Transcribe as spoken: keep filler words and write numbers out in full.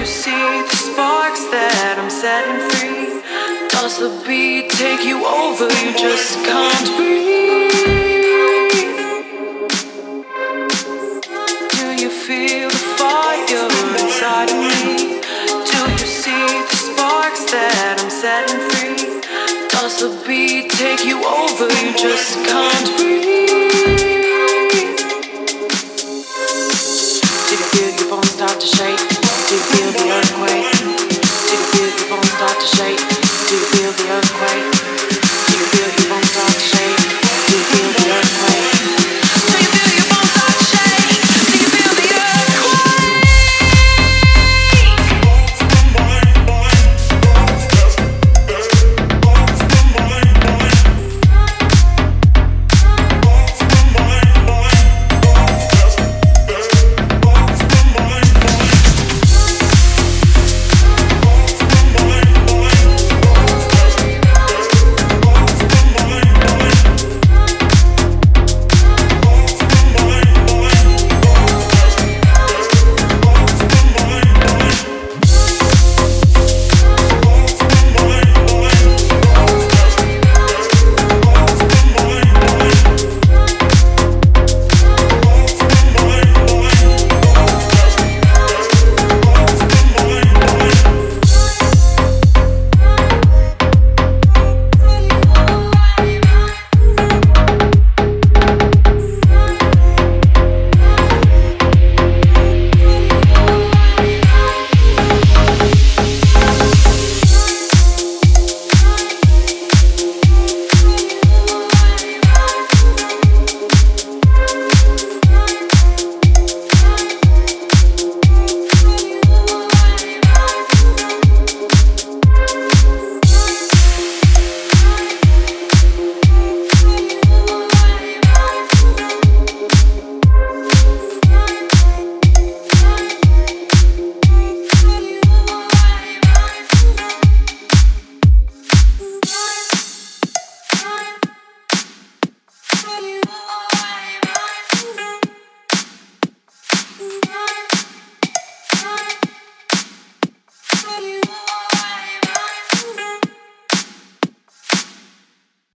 you see the sparks that I'm setting free? Does the beat take you over? You just can't breathe. Do you feel the fire inside of me? Do you see the sparks that I'm setting free? Does the beat take you over? You just can't breathe. Did you feel your bones start to shake? Did you feel the